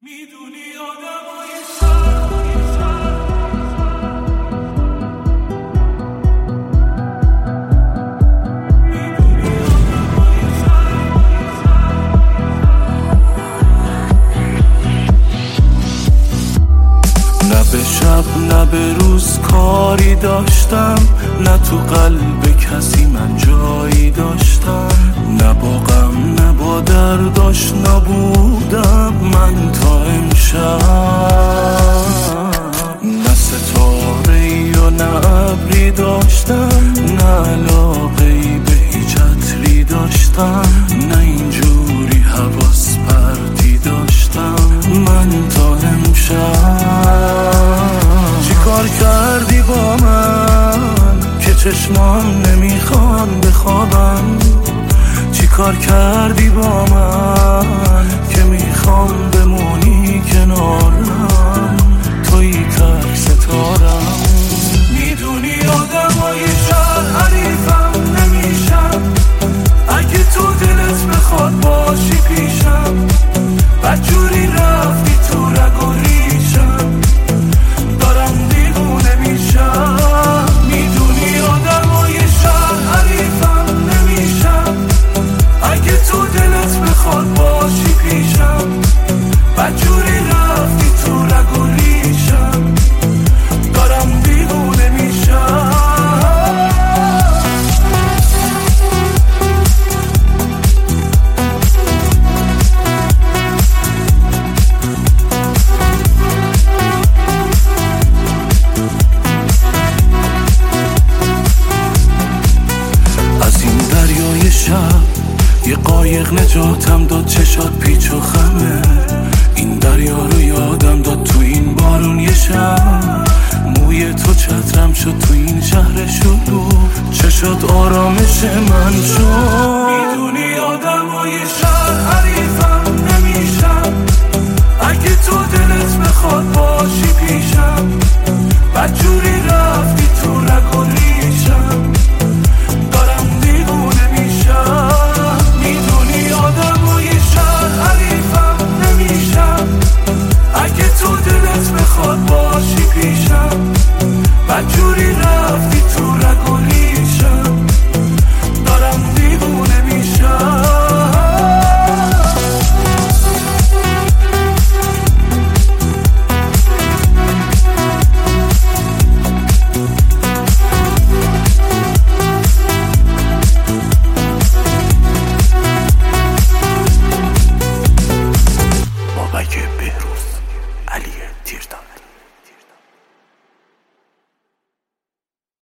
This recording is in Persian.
میدونی نه به شب نه به روز کاری داشتم، نه تو قلب کسی من جایی داشتم، نه با غم نه با درد آشنا بودم من تا امشب. نه ستاره‌ای و نه ابری داشتم، نه علاقه‌ای به هیچ عطری داشتم، نه اینجوری حواس پرتی داشتم من تا امشب. چی کار کردی با من که چشمام نمیخوان بخوابم؟ چی کار کردی با من که میخوام بمونی کنارم؟ توی تک ستارم. میدونی آدمای شهر حریفم نمیشم، اگه تو دلت بخواد باشی پیشم. بدجوری رفتی تو رگ و ریشم، دارم دیوونه میشم. میدونی آدمای شهر حریفم نمیشم، اگه تو دلت بخواد باشی پیشم. بدجوری رفتی تو رگ و ریشم، دارم دیوونه میشم. یه قایق نجاتم داد، چشات پیچ و خمه. این دریا رو یادم داد تو این بارون یه شب. موی تو چترم شد تو این شهر شلوغ، چشات آرامش من شد. میدونی آدمای شهر حریفم نمیشم، اگه تو دلت بخواد باشی پیشم. بدجوری رفتی تو رگ و ریشم، دارم دیوونه میشم. میدونی آدمای شهر حریفم نمیشم، اگه تو دلت بخواد باشی پیشم. بدجوری رفتی تو رگ و ریشم، دارم دیوونه میشم. بابک بهروز، علی تیردان.